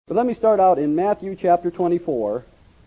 But let me start out in Matthew chapter 24.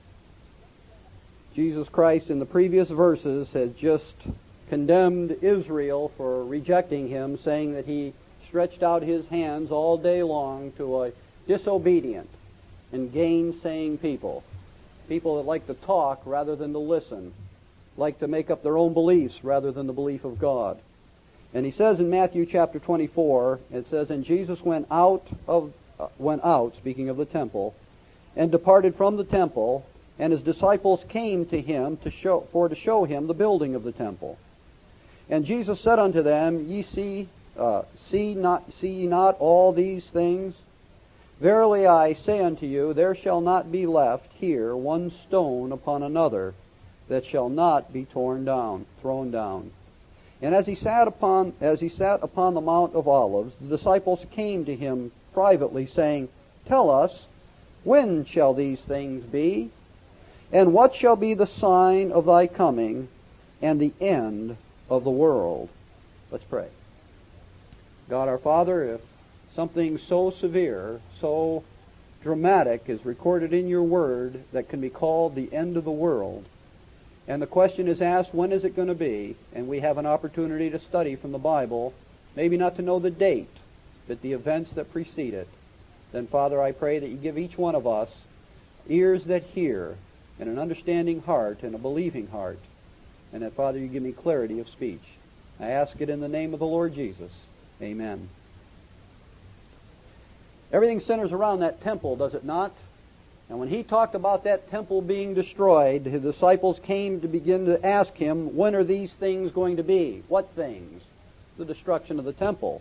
Jesus Christ in the previous verses has just condemned Israel for rejecting him, saying that he stretched out his hands all day long to a disobedient and gainsaying people. People that like to talk rather than to listen, like to make up their own beliefs rather than the belief of God. And he says in Matthew chapter 24, it says, "And Jesus went out, speaking of the temple, and departed from the temple, and his disciples came to him to show him the building of the temple. And Jesus said unto them, see ye not all these things? Verily I say unto you, there shall not be left here one stone upon another that shall not be thrown down. And as he sat upon the Mount of Olives, the disciples came to him privately, saying, Tell us, when shall these things be? And what shall be the sign of thy coming and the end of the world?" Let's pray. God our Father, if something so severe, so dramatic is recorded in your Word that can be called the end of the world, and the question is asked, when is it going to be? And we have an opportunity to study from the Bible, maybe not to know the date, but the events that precede it. Then, Father, I pray that you give each one of us ears that hear, and an understanding heart, and a believing heart, and that, Father, you give me clarity of speech. I ask it in the name of the Lord Jesus. Amen. Everything centers around that temple, does it not? And when he talked about that temple being destroyed, his disciples came to begin to ask him, when are these things going to be? What things? The destruction of the temple.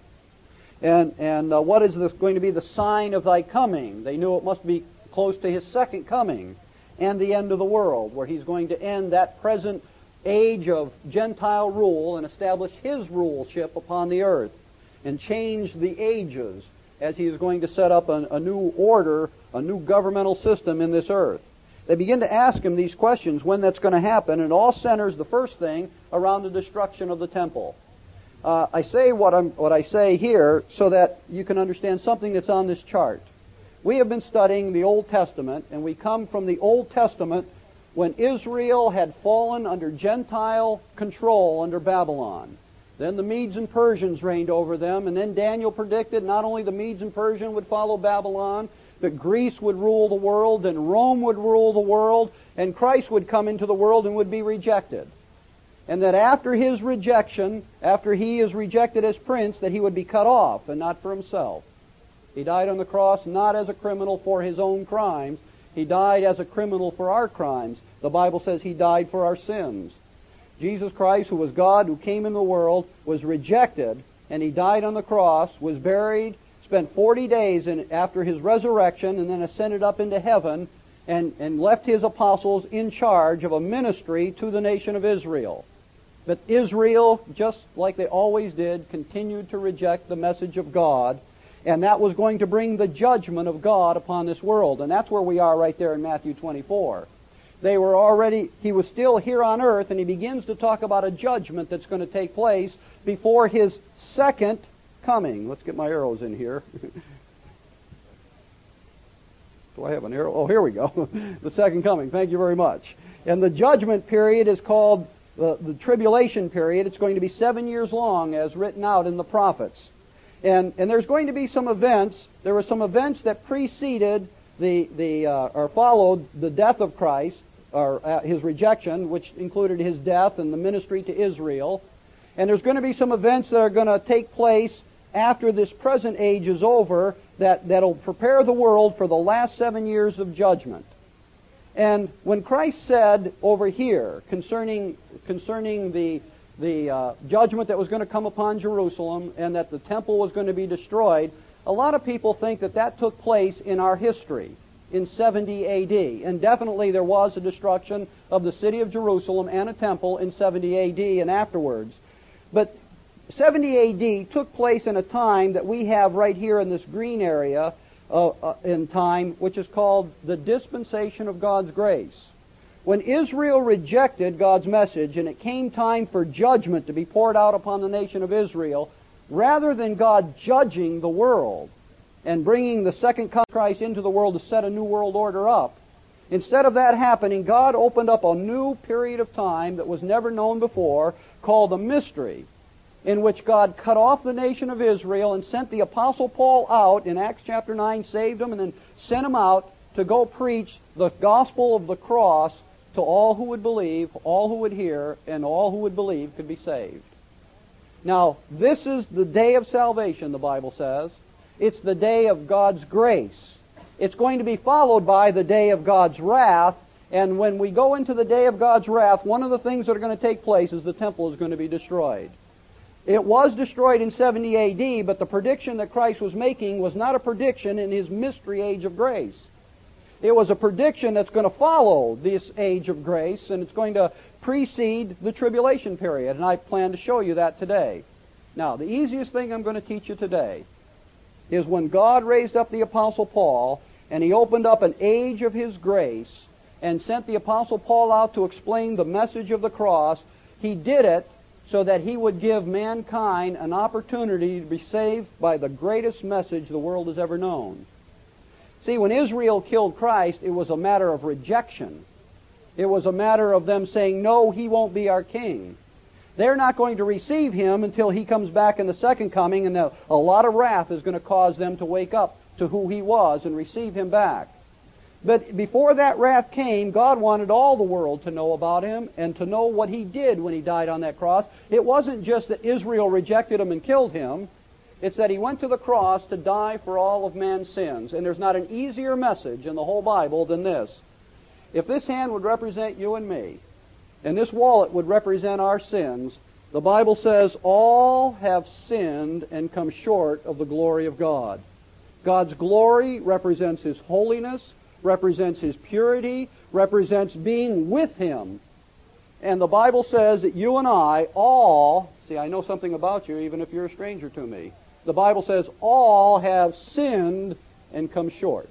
And what is this going to be the sign of thy coming? They knew it must be close to his second coming and the end of the world, where he's going to end that present age of Gentile rule and establish his ruleship upon the earth and change the ages as he is going to set up a new order, a new governmental system in this earth. They begin to ask him these questions, when that's going to happen, and it all centers, the first thing, around the destruction of the temple. I say what I say here so that you can understand something that's on this chart. We have been studying the Old Testament, and we come from the Old Testament when Israel had fallen under Gentile control under Babylon. Then the Medes and Persians reigned over them, and then Daniel predicted not only the Medes and Persians would follow Babylon, but Greece would rule the world, and Rome would rule the world, and Christ would come into the world and would be rejected. And that after his rejection, after he is rejected as prince, that he would be cut off, and not for himself. He died on the cross not as a criminal for his own crimes. He died as a criminal for our crimes. The Bible says he died for our sins. Jesus Christ, who was God, who came in the world, was rejected, and he died on the cross, was buried, spent 40 days after his resurrection, and then ascended up into heaven, and left his apostles in charge of a ministry to the nation of Israel. But Israel, just like they always did, continued to reject the message of God, and that was going to bring the judgment of God upon this world. And that's where we are right there in Matthew 24. He was still here on earth, and he begins to talk about a judgment that's going to take place before his second coming. Let's get my arrows in here. Do I have an arrow? Oh, here we go. The second coming. Thank you very much. And the judgment period is called the tribulation period. It's going to be 7 years long, as written out in the prophets. And there's going to be some events. There were some events that preceded or followed the death of Christ, or his rejection, which included his death and the ministry to Israel. And there's going to be some events that are going to take place after this present age is over that'll prepare the world for the last 7 years of judgment. And when Christ said over here concerning the judgment that was going to come upon Jerusalem and that the temple was going to be destroyed, a lot of people think that took place in our history in 70 A.D. And definitely there was a destruction of the city of Jerusalem and a temple in 70 A.D. and afterwards. But 70 A.D. took place in a time that we have right here in this green area in time, which is called the dispensation of God's grace. When Israel rejected God's message and it came time for judgment to be poured out upon the nation of Israel, rather than God judging the world, and bringing the second coming of Christ into the world to set a new world order up. Instead of that happening, God opened up a new period of time that was never known before, called a mystery, in which God cut off the nation of Israel and sent the Apostle Paul out in Acts chapter 9, saved him, and then sent him out to go preach the gospel of the cross to all who would believe, all who would hear, and all who would believe could be saved. Now, this is the day of salvation, the Bible says. It's the day of God's grace. It's going to be followed by the day of God's wrath, and when we go into the day of God's wrath, one of the things that are going to take place is the temple is going to be destroyed. It was destroyed in 70 A.D., but the prediction that Christ was making was not a prediction in His mystery age of grace. It was a prediction that's going to follow this age of grace, and it's going to precede the tribulation period, and I plan to show you that today. Now, the easiest thing I'm going to teach you today is when God raised up the Apostle Paul, and He opened up an age of His grace, and sent the Apostle Paul out to explain the message of the cross, He did it so that He would give mankind an opportunity to be saved by the greatest message the world has ever known. See, when Israel killed Christ, it was a matter of rejection. It was a matter of them saying, no, He won't be our king. They're not going to receive Him until He comes back in the second coming, and a lot of wrath is going to cause them to wake up to who He was and receive Him back. But before that wrath came, God wanted all the world to know about Him and to know what He did when He died on that cross. It wasn't just that Israel rejected Him and killed Him. It's that He went to the cross to die for all of man's sins. And there's not an easier message in the whole Bible than this. If this hand would represent you and me, and this wallet would represent our sins, the Bible says all have sinned and come short of the glory of God. God's glory represents His holiness, represents His purity, represents being with Him. And the Bible says that you and I all, see, I know something about you even if you're a stranger to me. The Bible says all have sinned and come short.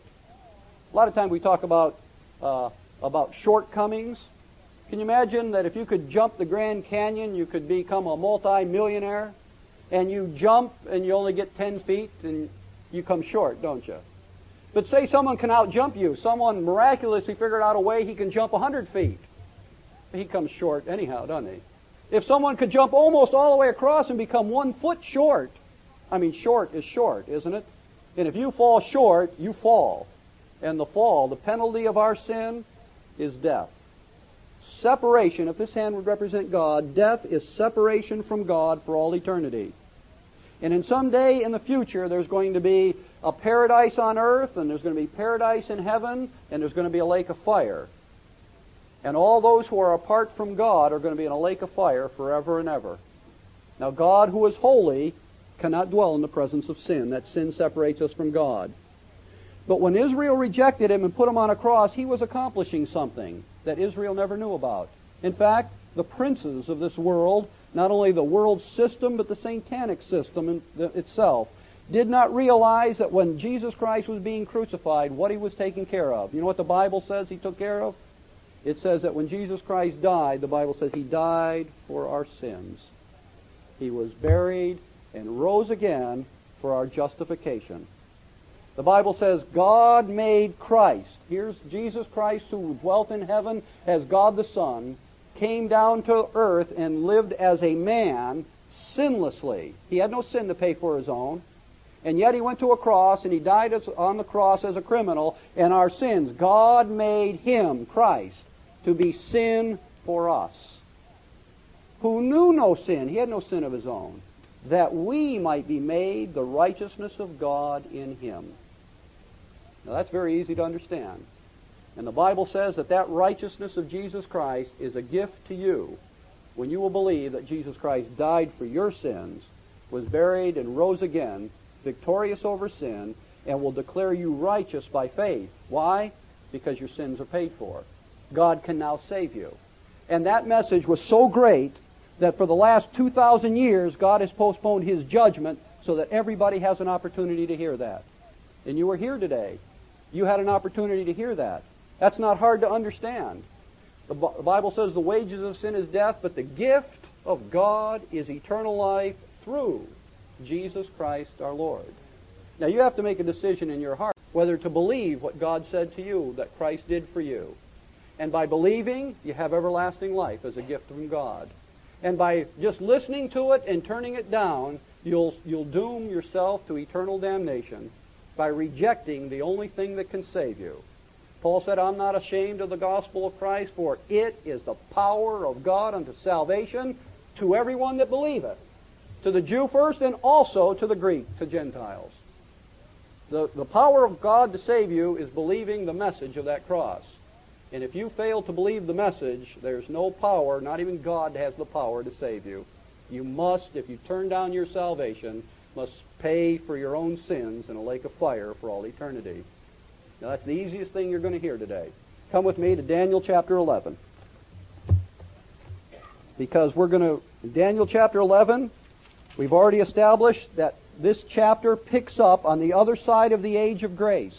A lot of times we talk about shortcomings. Can you imagine that if you could jump the Grand Canyon, you could become a multi-millionaire? And you jump and you only get 10 feet and you come short, don't you? But say someone can outjump you. Someone miraculously figured out a way he can jump 100 feet. He comes short anyhow, doesn't he? If someone could jump almost all the way across and become 1 foot short, I mean, short is short, isn't it? And if you fall short, you fall. And the fall, the penalty of our sin, is death. Separation, if this hand would represent God, death is separation from God for all eternity. And in some day in the future, there's going to be a paradise on earth, and there's going to be paradise in heaven, and there's going to be a lake of fire. And all those who are apart from God are going to be in a lake of fire forever and ever. Now, God, who is holy, cannot dwell in the presence of sin. That sin separates us from God. But when Israel rejected Him and put Him on a cross, He was accomplishing something that Israel never knew about. In fact, the princes of this world, not only the world system, but the satanic system itself, did not realize that when Jesus Christ was being crucified, what He was taking care of. You know what the Bible says He took care of? It says that when Jesus Christ died, the Bible says He died for our sins. He was buried and rose again for our justification. The Bible says God made Christ. Here's Jesus Christ, who dwelt in heaven as God the Son, came down to earth and lived as a man sinlessly. He had no sin to pay for His own. And yet He went to a cross and He died on the cross as a criminal, and our sins. God made Him, Christ, to be sin for us, who knew no sin. He had no sin of His own, that we might be made the righteousness of God in Him. Now that's very easy to understand. And the Bible says that that righteousness of Jesus Christ is a gift to you when you will believe that Jesus Christ died for your sins, was buried and rose again, victorious over sin, and will declare you righteous by faith. Why? Because your sins are paid for. God can now save you. And that message was so great that for the last 2,000 years, God has postponed His judgment so that everybody has an opportunity to hear that. And you were here today. You had an opportunity to hear that. That's not hard to understand. The Bible says the wages of sin is death, but the gift of God is eternal life through Jesus Christ our Lord. Now you have to make a decision in your heart whether to believe what God said to you that Christ did for you. And by believing, you have everlasting life as a gift from God. And by just listening to it and turning it down, you'll doom yourself to eternal damnation by rejecting the only thing that can save you. Paul said, I'm not ashamed of the gospel of Christ, for it is the power of God unto salvation to everyone that believeth. To the Jew first, and also to the Greek, to Gentiles. The power of God to save you is believing the message of that cross. And if you fail to believe the message, there's no power, not even God has the power to save you. You must, if you turn down your salvation, must pay for your own sins in a lake of fire for all eternity. Now that's the easiest thing you're going to hear today. Come with me to Daniel chapter 11. Because we're going to, in Daniel chapter 11, we've already established that this chapter picks up on the other side of the age of grace.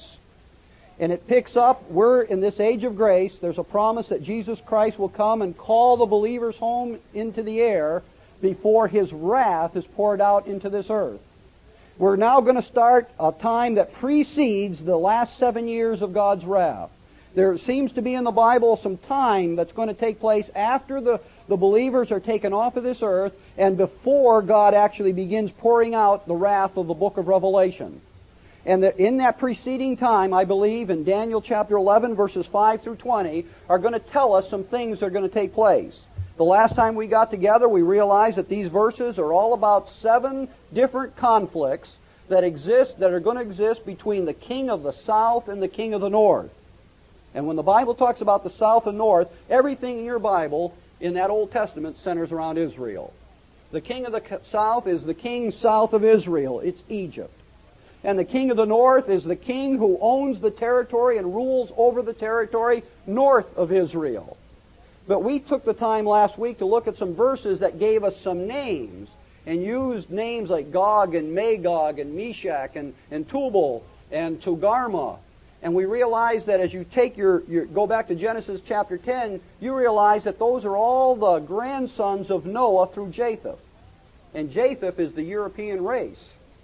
And it picks up, we're in this age of grace, there's a promise that Jesus Christ will come and call the believers home into the air before His wrath is poured out into this earth. We're now going to start a time that precedes the last 7 years of God's wrath. There seems to be in the Bible some time that's going to take place after the believers are taken off of this earth and before God actually begins pouring out the wrath of the book of Revelation. And in that preceding time, I believe, in Daniel chapter 11, verses 5 through 20, are going to tell us some things that are going to take place. The last time we got together, we realized that these verses are all about 7 different conflicts that are going to exist between the king of the south and the king of the north. And when the Bible talks about the south and north, everything in your Bible in that Old Testament centers around Israel. The king of the south is the king south of Israel. It's Egypt. And the king of the north is the king who owns the territory and rules over the territory north of Israel. But we took the time last week to look at some verses that gave us some names and used names like Gog and Magog and Meshach and Tubal and Togarmah. And we realized that as you take go back to Genesis chapter 10, you realize that those are all the grandsons of Noah through Japheth. And Japheth is the European race.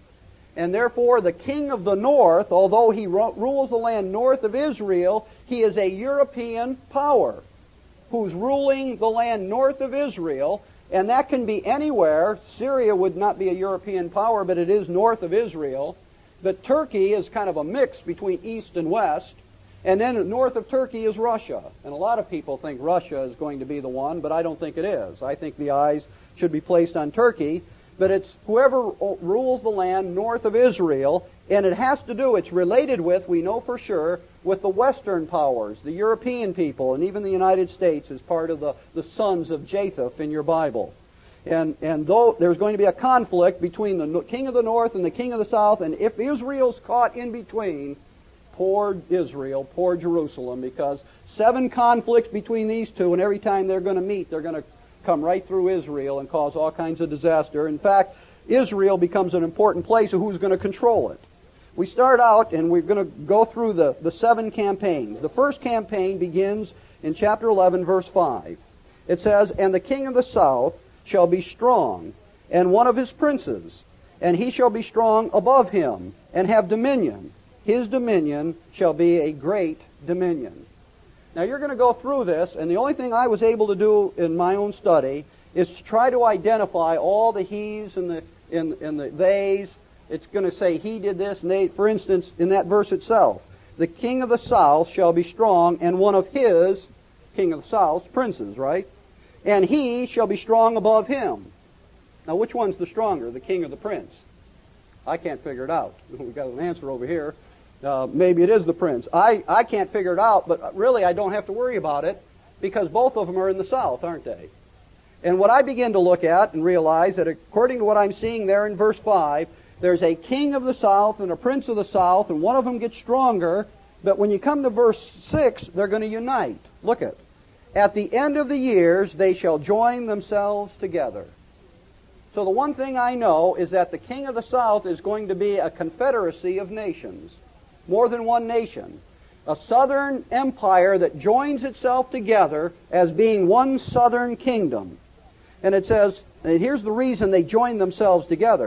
And therefore, the king of the north, although he rules the land north of Israel, he is a European power who's ruling the land north of Israel, and that can be anywhere. Syria would not be a European power, but it is north of Israel. But Turkey is kind of a mix between east and west, and then north of Turkey is Russia. And a lot of people think Russia is going to be the one, but I don't think it is. I think the eyes should be placed on Turkey. But it's whoever rules the land north of Israel, and it has to do, it's related with, we know for sure, with the Western powers, the European people, and even the United States is part of the sons of Japheth in your Bible. And though there's going to be a conflict between the king of the north and the king of the south, and if Israel's caught in between, poor Israel, poor Jerusalem, because 7 conflicts between these two, and every time they're going to meet, they're going to come right through Israel and cause all kinds of disaster. In fact, Israel becomes an important place of who's going to control it. We start out, and we're going to go through the 7 campaigns. The first campaign begins in chapter 11, verse 5. It says, "And the king of the south shall be strong, and one of his princes, and he shall be strong above him, and have dominion. His dominion shall be a great dominion." Now you're going to go through this, and the only thing I was able to do in my own study is to try to identify all the he's and the they's. It's going to say he did this, and they, for instance, in that verse itself, the king of the south shall be strong, and one of his, king of the south's princes, right? And he shall be strong above him. Now which one's the stronger, the king or the prince? I can't figure it out. We've got an answer over here. Maybe it is the prince. I can't figure it out, but really I don't have to worry about it because both of them are in the south, aren't they? And what I begin to look at and realize that according to what I'm seeing there in verse 5, there's a king of the south and a prince of the south, and one of them gets stronger, but when you come to verse 6, they're going to unite. Look at the end of the years they shall join themselves together. So the one thing I know is that the king of the south is going to be a confederacy of nations. More than one nation. A southern empire that joins itself together as being one southern kingdom. And it says, and here's the reason they join themselves together.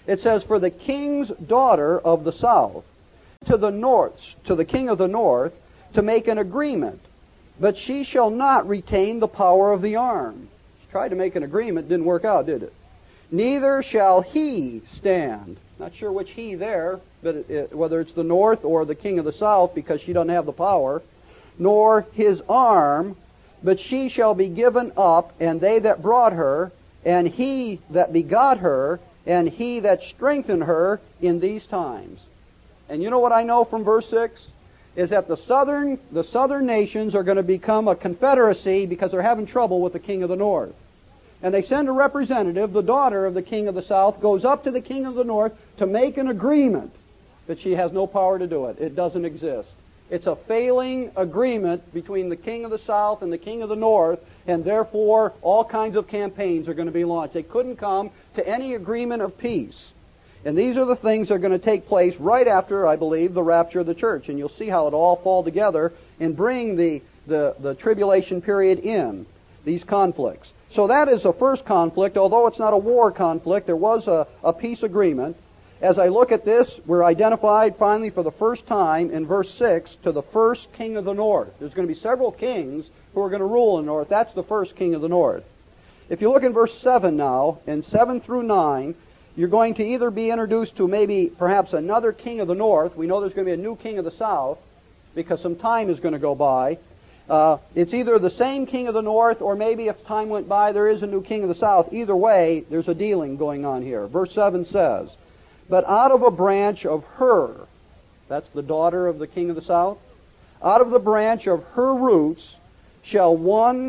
It says, for the king's daughter of the south, to the king of the north, to make an agreement. But she shall not retain the power of the arm. She tried to make an agreement, didn't work out, did it? Neither shall he stand. Not sure which he there, but whether it's the north or the king of the south, because she doesn't have the power. Nor his arm, but she shall be given up, and they that brought her, and he that begot her, and he that strengthened her in these times. And you know what I know from verse 6? Is that the southern nations are going to become a confederacy because they're having trouble with the king of the north. And they send a representative, the daughter of the king of the south, goes up to the king of the north to make an agreement. But she has no power to do it. It doesn't exist. It's a failing agreement between the king of the south and the king of the north, and therefore all kinds of campaigns are going to be launched. They couldn't come to any agreement of peace. And these are the things that are going to take place right after, I believe, the rapture of the church. And you'll see how it all fall together and bring the tribulation period in, these conflicts. So that is the first conflict. Although it's not a war conflict, there was a peace agreement. As I look at this, we're identified finally for the first time in verse 6 to the first king of the north. There's going to be several kings who are going to rule in the north. That's the first king of the north. If you look in verse 7 now, and 7 through 9, you're going to either be introduced to maybe perhaps another king of the north. We know there's going to be a new king of the south because some time is going to go by. It's either the same king of the north, or maybe if time went by, there is a new king of the south. Either way, there's a dealing going on here. Verse 7 says, but out of a branch of her, that's the daughter of the king of the south, out of the branch of her roots shall one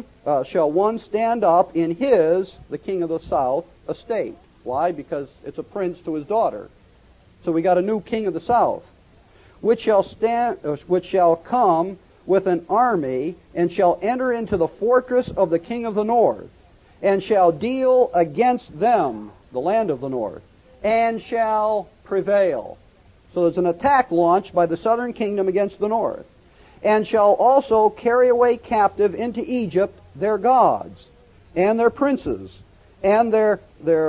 stand up in his, the king of the south, estate. Why? Because it's a prince to his daughter. So we got a new king of the south, which shall come with an army, and shall enter into the fortress of the king of the north, and shall deal against them, the land of the north, and shall prevail. So there's an attack launched by the southern kingdom against the north. And shall also carry away captive into Egypt their gods, and their princes, and their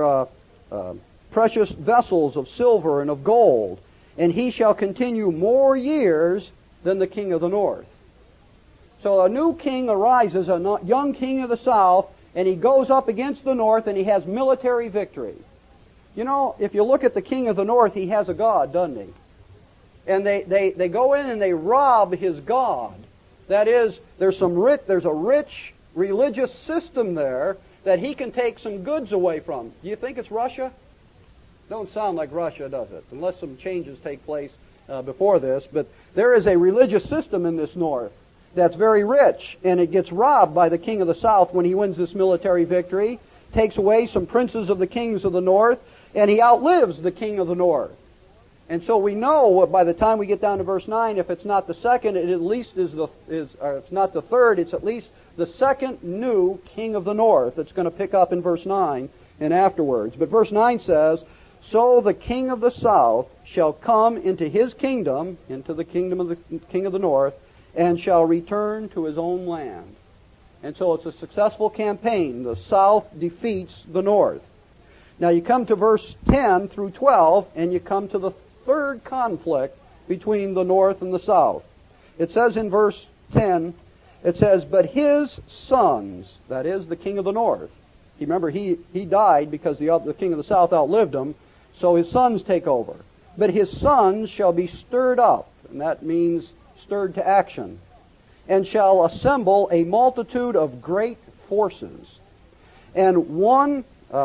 precious vessels of silver and of gold. And he shall continue more years than the king of the north. So a new king arises, a young king of the south, and he goes up against the north, and he has military victory. You know, if you look at the king of the north, he has a god, doesn't he? And they go in and they rob his god. That is, there's a rich religious system there that he can take some goods away from. Do you think it's Russia? Don't sound like Russia, does it? Unless some changes take place before this. But there is a religious system in this north that's very rich, and it gets robbed by the king of the south when he wins this military victory, takes away some princes of the kings of the north, and he outlives the king of the north. And so we know by the time we get down to verse 9, if it's not the second, it at least or it's not the third, it's at least the second new king of the north that's going to pick up in verse 9 and afterwards. But verse 9 says, so the king of the south shall come into his kingdom, into the kingdom of the king of the north, and shall return to his own land. And so it's a successful campaign. The south defeats the north. Now you come to verse 10 through 12, and you come to the third conflict between the north and the south. It says in verse 10, it says, but his sons, that is, the king of the north. You remember, he died because the king of the south outlived him, so his sons take over. But his sons shall be stirred up, and that means stirred to action, and shall assemble a multitude of great forces. And one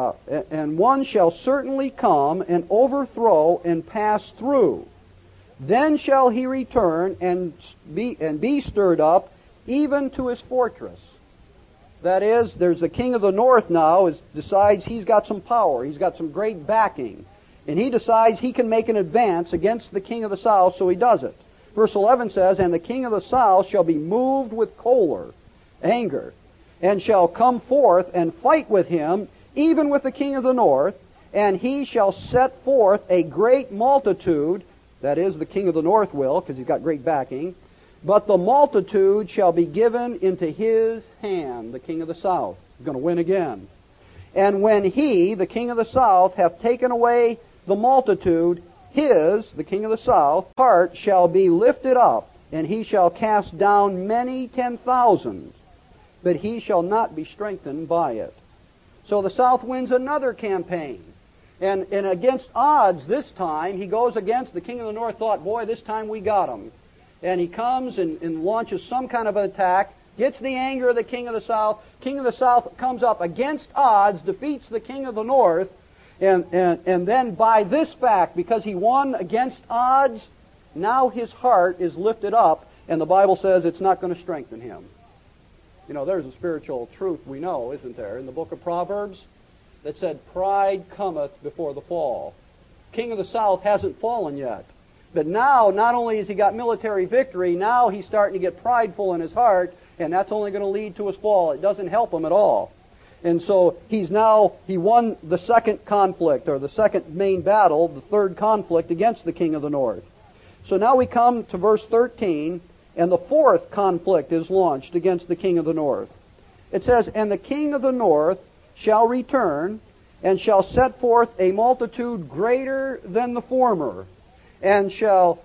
shall certainly come and overthrow and pass through. Then shall he return and be stirred up even to his fortress. That is, there's the king of the north now decides he's got some power, he's got some great backing, and he decides he can make an advance against the king of the south, so he does it. Verse 11 says, and the king of the south shall be moved with choler, anger, and shall come forth and fight with him, even with the king of the north, and he shall set forth a great multitude, that is, the king of the north will, because he's got great backing, but the multitude shall be given into his hand, the king of the south. He's going to win again. And when he, the king of the south, hath taken away the multitude, his, the king of the south, heart shall be lifted up, and he shall cast down many 10,000, but he shall not be strengthened by it. So the south wins another campaign. And against odds this time, he goes against, the king of the north thought, boy, this time we got him. And he comes and launches some kind of an attack, gets the anger of the king of the south. King of the south comes up against odds, defeats the king of the north, and then by this fact, because he won against odds, now his heart is lifted up, and the Bible says it's not going to strengthen him. You know, there's a spiritual truth we know, isn't there, in the book of Proverbs, that said, pride cometh before the fall. King of the south hasn't fallen yet. But now, not only has he got military victory, now he's starting to get prideful in his heart, and that's only going to lead to his fall. It doesn't help him at all. And so he won the second conflict, or the second main battle, the third conflict against the king of the north. So now we come to verse 13, and the fourth conflict is launched against the king of the north. It says, and the king of the north shall return, and shall set forth a multitude greater than the former, and shall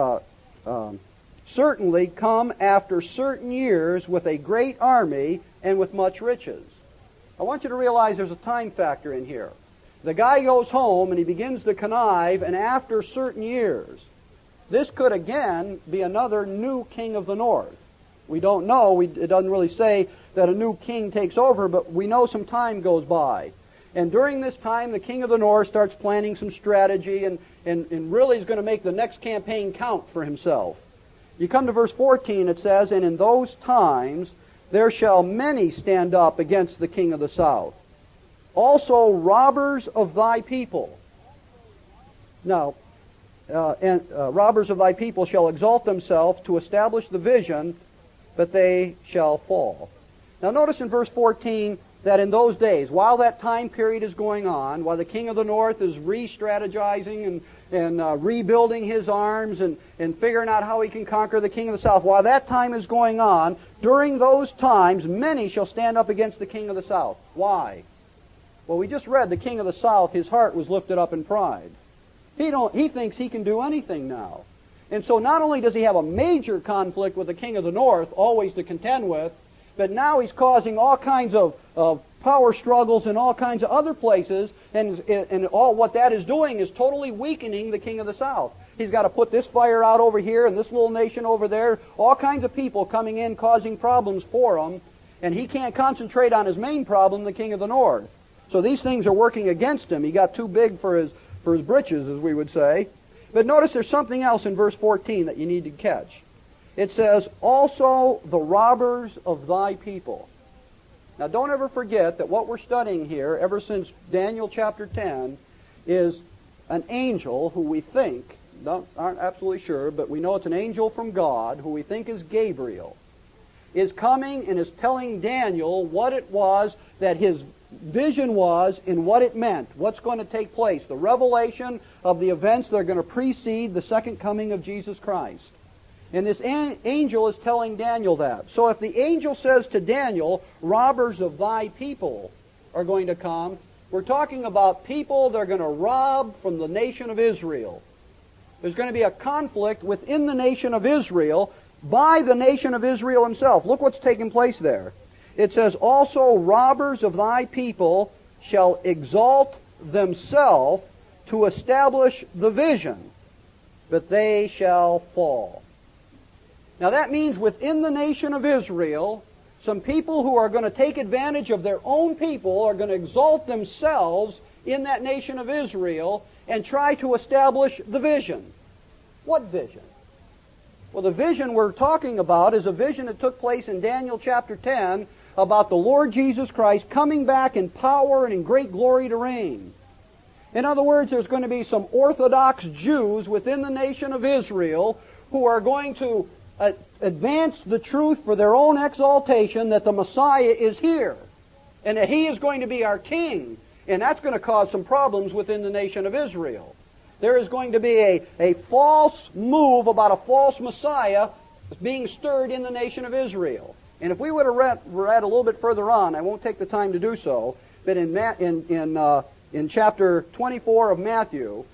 certainly come after certain years with a great army and with much riches. I want you to realize there's a time factor in here. The guy goes home and he begins to connive, and after certain years, this could again be another new king of the north. We don't know. It doesn't really say that a new king takes over, but we know some time goes by. And during this time, the king of the north starts planning some strategy and really is going to make the next campaign count for himself. You come to verse 14, it says, and in those times there shall many stand up against the king of the south, also robbers of thy people. Now, robbers of thy people shall exalt themselves to establish the vision, but they shall fall. Now notice in verse 14 that in those days, while that time period is going on, while the king of the north is re-strategizing and rebuilding his arms and figuring out how he can conquer the king of the south, while that time is going on, during those times, many shall stand up against the king of the south. Why? Well, we just read the king of the south, his heart was lifted up in pride. He thinks he can do anything now. And so not only does he have a major conflict with the king of the north, always to contend with, but now he's causing all kinds of power struggles in all kinds of other places, and all what that is doing is totally weakening the king of the south. He's got to put this fire out over here and this little nation over there, all kinds of people coming in causing problems for him, and he can't concentrate on his main problem, the king of the north. So these things are working against him. He got too big for his britches, as we would say. But notice there's something else in verse 14 that you need to catch. It says, also the robbers of thy people. Now don't ever forget that what we're studying here, ever since Daniel chapter 10, is an angel who we think, aren't absolutely sure, but we know it's an angel from God, who we think is Gabriel, is coming and is telling Daniel what it was that his vision was and what it meant, what's going to take place, the revelation of the events that are going to precede the second coming of Jesus Christ. And this angel is telling Daniel that. So if the angel says to Daniel, robbers of thy people are going to come, we're talking about people that are going to rob from the nation of Israel. There's going to be a conflict within the nation of Israel by the nation of Israel himself. Look what's taking place there. It says, also robbers of thy people shall exalt themselves to establish the vision, but they shall fall. Now that means within the nation of Israel, some people who are going to take advantage of their own people are going to exalt themselves in that nation of Israel and try to establish the vision. What vision? Well, the vision we're talking about is a vision that took place in Daniel chapter 10 about the Lord Jesus Christ coming back in power and in great glory to reign. In other words, there's going to be some Orthodox Jews within the nation of Israel who are going to advance the truth for their own exaltation that the Messiah is here and that He is going to be our King. And that's going to cause some problems within the nation of Israel. There is going to be a false move about a false Messiah being stirred in the nation of Israel. And if we would have read a little bit further on, I won't take the time to do so, but in chapter 24 of Matthew,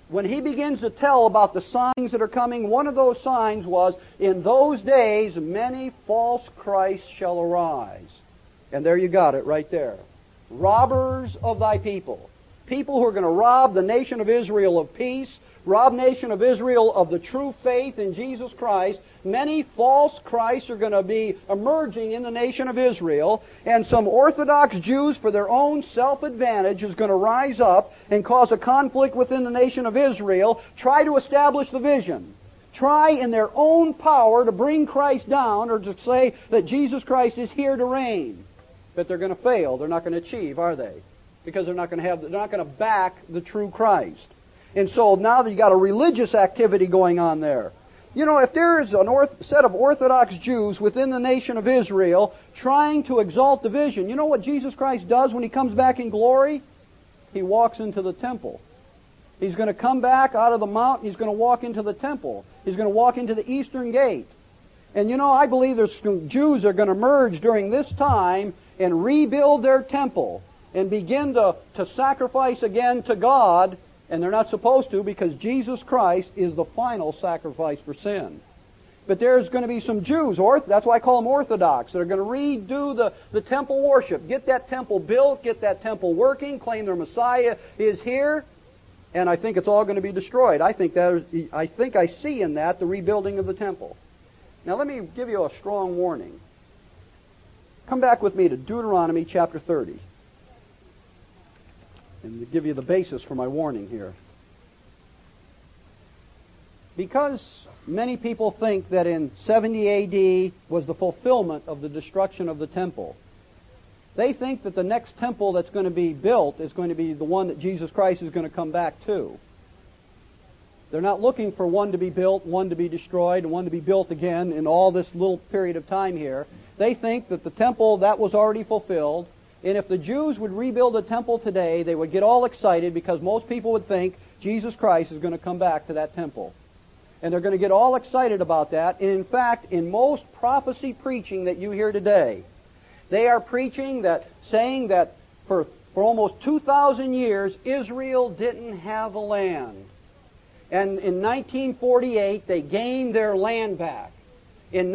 when he begins to tell about the signs that are coming, one of those signs was, in those days many false Christs shall arise. And there you got it right there. Robbers of thy people. People who are going to rob the nation of Israel of peace, rob nation of Israel of the true faith in Jesus Christ. Many false Christs are going to be emerging in the nation of Israel, and some Orthodox Jews, for their own self-advantage, is going to rise up and cause a conflict within the nation of Israel, try to establish the vision, try in their own power to bring Christ down, or to say that Jesus Christ is here to reign. But they're going to fail. They're not going to achieve, are they? Because they're not going to back the true Christ. And so now you've got a religious activity going on there. You know, if there is a set of Orthodox Jews within the nation of Israel trying to exalt the vision, you know what Jesus Christ does when He comes back in glory? He walks into the temple. He's going to come back out of the mountain. He's going to walk into the temple. He's going to walk into the eastern gate. And you know, I believe there's some Jews that are going to emerge during this time and rebuild their temple and begin to sacrifice again to God. And they're not supposed to, because Jesus Christ is the final sacrifice for sin. But there's going to be some Jews, that's why I call them Orthodox, that are going to redo the temple worship, get that temple built, get that temple working, claim their Messiah is here, and I think it's all going to be destroyed. I think I see in that the rebuilding of the temple. Now let me give you a strong warning. Come back with me to Deuteronomy chapter 30. And to give you the basis for my warning here. Because many people think that in 70 A.D. was the fulfillment of the destruction of the temple, they think that the next temple that's going to be built is going to be the one that Jesus Christ is going to come back to. They're not looking for one to be built, one to be destroyed, and one to be built again in all this little period of time here. They think that the temple, that was already fulfilled. And if the Jews would rebuild a temple today, they would get all excited because most people would think Jesus Christ is going to come back to that temple. And they're going to get all excited about that. And in fact, in most prophecy preaching that you hear today, they are preaching that, saying that for almost 2,000 years, Israel didn't have a land. And in 1948, they gained their land back. In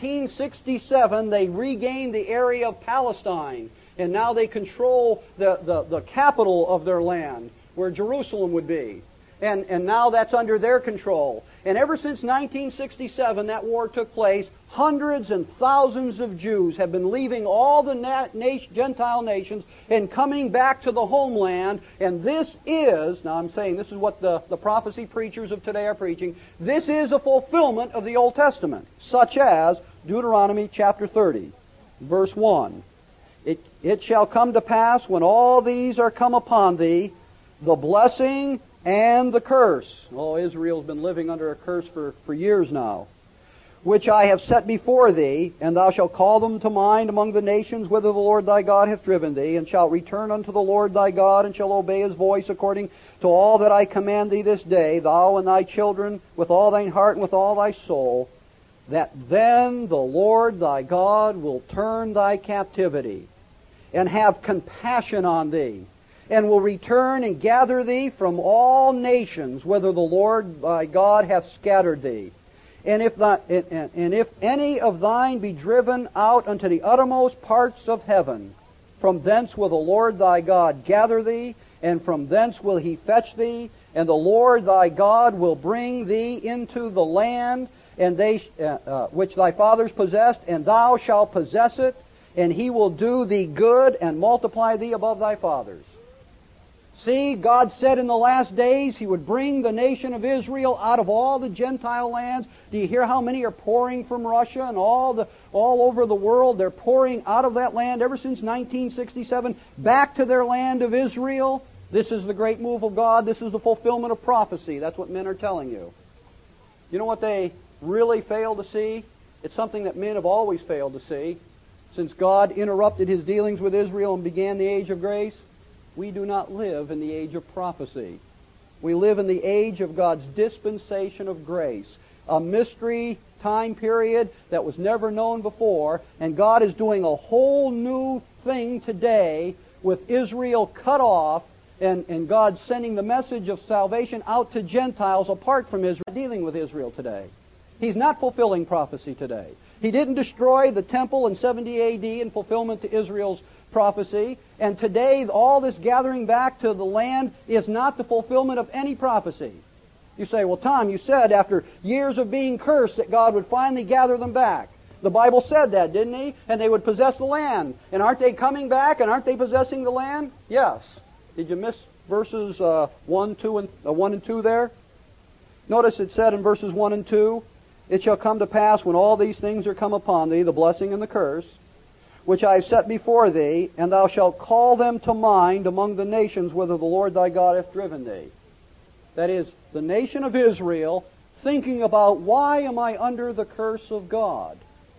1967, they regained the area of Palestine. And now they control the capital of their land, where Jerusalem would be. And now that's under their control. And ever since 1967, that war took place, hundreds and thousands of Jews have been leaving all the Gentile nations and coming back to the homeland. And this is, now I'm saying this is what the prophecy preachers of today are preaching, this is a fulfillment of the Old Testament, such as Deuteronomy chapter 30, verse 1. It shall come to pass when all these are come upon thee, the blessing and the curse. Oh, Israel's been living under a curse for years now. Which I have set before thee, and thou shalt call them to mind among the nations whither the Lord thy God hath driven thee, and shalt return unto the Lord thy God, and shalt obey His voice according to all that I command thee this day, thou and thy children, with all thine heart and with all thy soul, that then the Lord thy God will turn thy captivity, and have compassion on thee, and will return and gather thee from all nations, whither the Lord thy God hath scattered thee. And if any of thine be driven out unto the uttermost parts of heaven, from thence will the Lord thy God gather thee, and from thence will He fetch thee, and the Lord thy God will bring thee into the land and which thy fathers possessed, and thou shalt possess it, and He will do thee good and multiply thee above thy fathers. See, God said in the last days He would bring the nation of Israel out of all the Gentile lands. Do you hear how many are pouring from Russia and all over the world? They're pouring out of that land ever since 1967 back to their land of Israel. This is the great move of God. This is the fulfillment of prophecy. That's what men are telling you. You know what they really fail to see? It's something that men have always failed to see. Since God interrupted His dealings with Israel and began the age of grace, we do not live in the age of prophecy. We live in the age of God's dispensation of grace, a mystery time period that was never known before, and God is doing a whole new thing today with Israel cut off and God sending the message of salvation out to Gentiles apart from Israel, dealing with Israel today. He's not fulfilling prophecy today. He didn't destroy the temple in 70 A.D. in fulfillment to Israel's prophecy. And today, all this gathering back to the land is not the fulfillment of any prophecy. You say, well, Tom, you said after years of being cursed that God would finally gather them back. The Bible said that, didn't He? And they would possess the land. And aren't they coming back? And aren't they possessing the land? Yes. Did you miss verses 1 and 2 there? Notice it said in verses 1 and 2, "It shall come to pass when all these things are come upon thee, the blessing and the curse, which I have set before thee, and thou shalt call them to mind among the nations whither the Lord thy God hath driven thee." That is, the nation of Israel thinking about, why am I under the curse of God?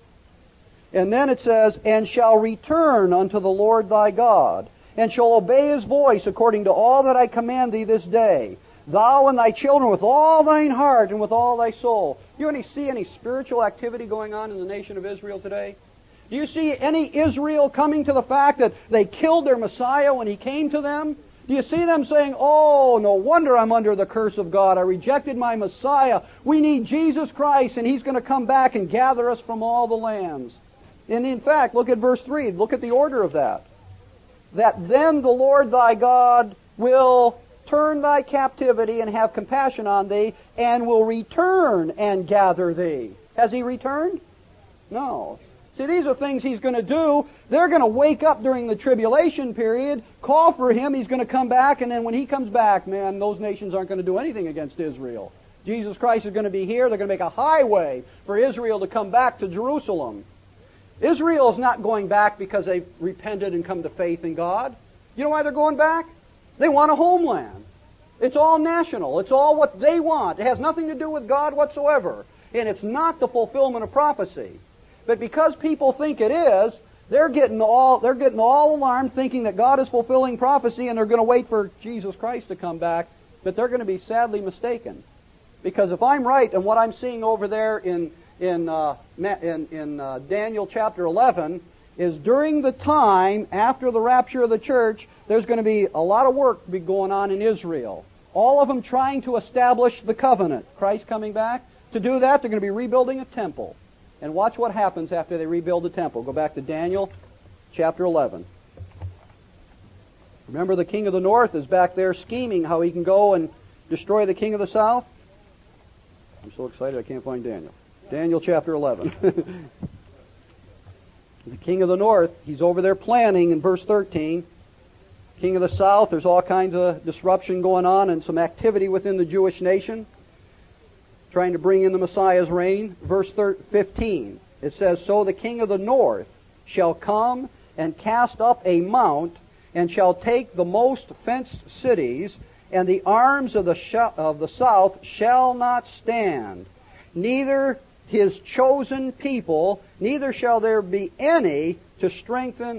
And then it says, "And shall return unto the Lord thy God, and shall obey His voice according to all that I command thee this day, thou and thy children with all thine heart and with all thy soul." Do you see any spiritual activity going on in the nation of Israel today? Do you see any Israel coming to the fact that they killed their Messiah when He came to them? Do you see them saying, "Oh, no wonder I'm under the curse of God. I rejected my Messiah. We need Jesus Christ, and He's going to come back and gather us from all the lands"? And in fact, look at verse 3. Look at the order of that. "That then the Lord thy God will turn thy captivity and have compassion on thee, and will return and gather thee." Has He returned? No. See, these are things He's going to do. They're going to wake up during the tribulation period, call for Him, He's going to come back, and then when He comes back, man, those nations aren't going to do anything against Israel. Jesus Christ is going to be here. They're going to make a highway for Israel to come back to Jerusalem. Israel is not going back because they've repented and come to faith in God. You know why they're going back? They want a homeland. It's all national. It's all what they want. It has nothing to do with God whatsoever. And it's not the fulfillment of prophecy. But because people think it is, they're getting all alarmed, thinking that God is fulfilling prophecy, and they're going to wait for Jesus Christ to come back. But they're going to be sadly mistaken. Because if I'm right in what I'm seeing over there in Daniel chapter 11, is during the time after the rapture of the church, there's going to be a lot of work going on in Israel. All of them trying to establish the covenant. Christ coming back. To do that, they're going to be rebuilding a temple. And watch what happens after they rebuild the temple. Go back to Daniel chapter 11. Remember, the king of the north is back there scheming how he can go and destroy the king of the south? I'm so excited I can't find Daniel. Daniel chapter 11. The king of the north, he's over there planning in verse 13. King of the south, there's all kinds of disruption going on and some activity within the Jewish nation, trying to bring in the Messiah's reign. Verse 15, it says, "So the king of the north shall come and cast up a mount, and shall take the most fenced cities, and the arms of the south shall not stand, neither his chosen people, neither shall there be any to strengthen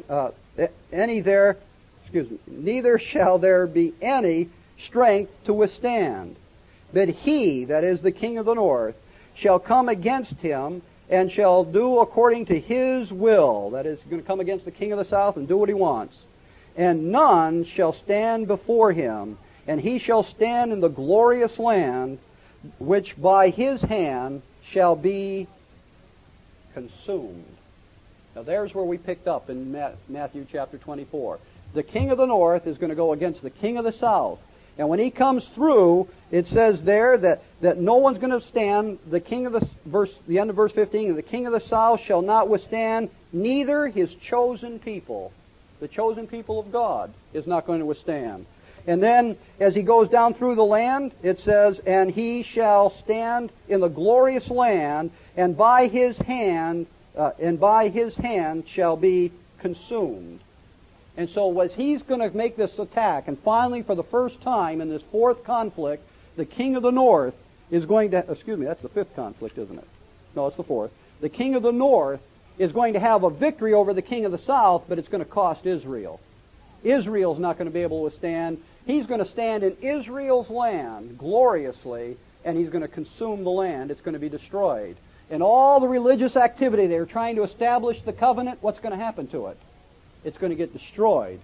neither shall there be any strength to withstand. But he," that is the king of the north, "shall come against him, and shall do according to his will." That is, going to come against the king of the south and do what he wants. "And none shall stand before him, and he shall stand in the glorious land, which by his hand shall be consumed." Now there's where we picked up in Matthew chapter 24. The king of the north is going to go against the king of the south. And when he comes through, it says there that no one's going to stand. The end of verse 15, "The king of the south shall not withstand, neither his chosen people." The chosen people of God is not going to withstand. And then, as he goes down through the land, it says, "And he shall stand in the glorious land, and by his hand shall be consumed." And so as he's going to make this attack, and finally for the first time in this fourth conflict, the king of the north is going to, that's the fifth conflict, isn't it? No, it's the fourth. The king of the north is going to have a victory over the king of the south, but it's going to cost Israel. Israel's not going to be able to withstand. He's going to stand in Israel's land gloriously, and he's going to consume the land. It's going to be destroyed. And all the religious activity they were trying to establish the covenant, what's going to happen to it? It's going to get destroyed.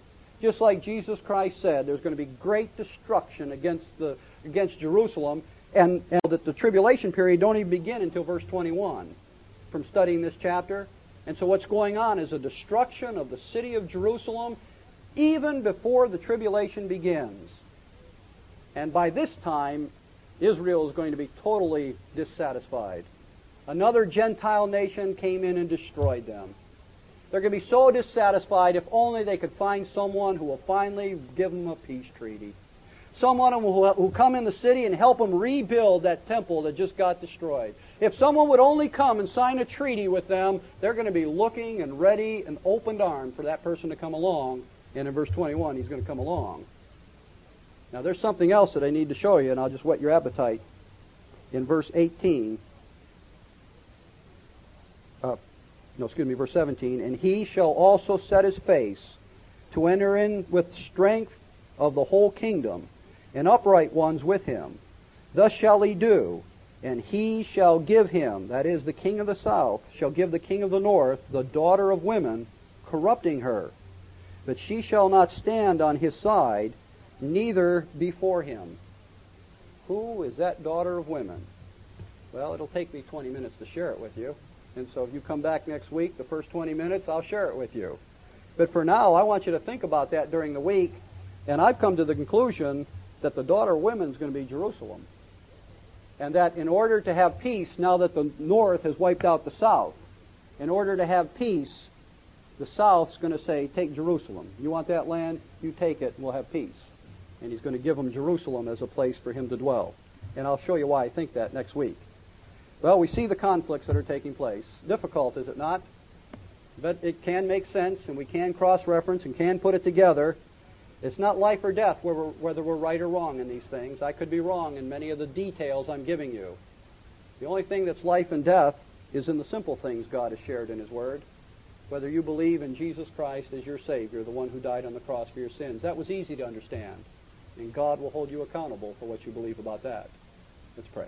Just like Jesus Christ said, there's going to be great destruction against Jerusalem, and that the tribulation period don't even begin until verse 21 from studying this chapter. And so what's going on is a destruction of the city of Jerusalem even before the tribulation begins. And by this time, Israel is going to be totally dissatisfied. Another Gentile nation came in and destroyed them. They're going to be so dissatisfied if only they could find someone who will finally give them a peace treaty. Someone who will come in the city and help them rebuild that temple that just got destroyed. If someone would only come and sign a treaty with them, they're going to be looking and ready and opened armed for that person to come along. And in verse 21, he's going to come along. Now there's something else that I need to show you, and I'll just whet your appetite. In verse 18, verse 17, and he shall also set his face to enter in with strength of the whole kingdom, and upright ones with him. Thus shall he do, and he shall give him, that is, the king of the south, shall give the king of the north the daughter of women, corrupting her. But she shall not stand on his side, neither before him. Who is that daughter of women? Well, it'll take me 20 minutes to share it with you. And so if you come back next week, the first 20 minutes, I'll share it with you. But for now, I want you to think about that during the week. And I've come to the conclusion that the daughter of women is going to be Jerusalem. And that in order to have peace, now that the north has wiped out the south, in order to have peace, the south's going to say, take Jerusalem. You want that land? You take it, and we'll have peace. And he's going to give them Jerusalem as a place for him to dwell. And I'll show you why I think that next week. Well, we see the conflicts that are taking place. Difficult, is it not? But it can make sense, and we can cross-reference and can put it together. It's not life or death whether we're right or wrong in these things. I could be wrong in many of the details I'm giving you. The only thing that's life and death is in the simple things God has shared in His Word. Whether you believe in Jesus Christ as your Savior, the one who died on the cross for your sins. That was easy to understand. And God will hold you accountable for what you believe about that. Let's pray.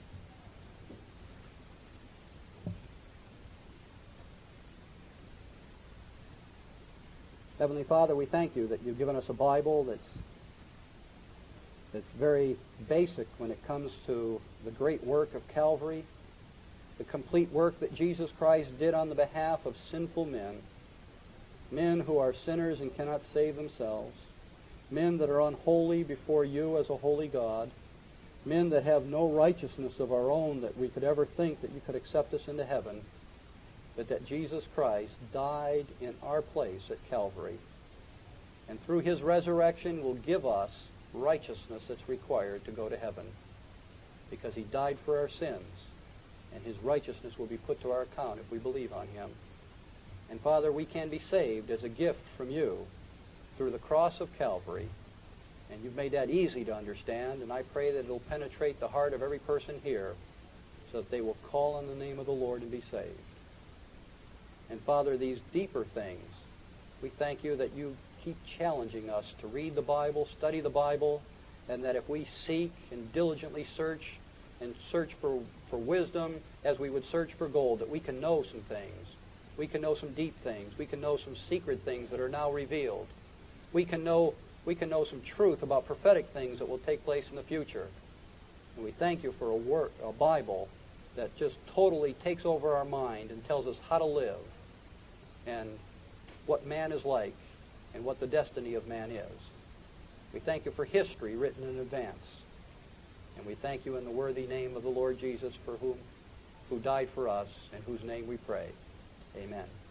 Heavenly Father, we thank you that you've given us a Bible that's very basic when it comes to the great work of Calvary, the complete work that Jesus Christ did on the behalf of sinful men who are sinners and cannot save themselves, men that are unholy before you as a holy God, men that have no righteousness of our own that we could ever think that you could accept us into heaven, but that Jesus Christ died in our place at Calvary, and through His resurrection will give us righteousness that's required to go to heaven, because He died for our sins, and His righteousness will be put to our account if we believe on Him. And Father, we can be saved as a gift from you through the cross of Calvary, and you've made that easy to understand, and I pray that it'll penetrate the heart of every person here so that they will call on the name of the Lord and be saved. And Father, these deeper things, we thank you that you keep challenging us to read the Bible, study the Bible, and that if we seek and diligently search for wisdom as we would search for gold, that we can know some things. We can know some deep things. We can know some secret things that are now revealed. We can know some truth about prophetic things that will take place in the future. And we thank you for a Bible that just totally takes over our mind and tells us how to live and what man is like and what the destiny of man is. We thank you for history written in advance. And we thank you in the worthy name of the Lord Jesus, who died for us, in whose name we pray. Amen.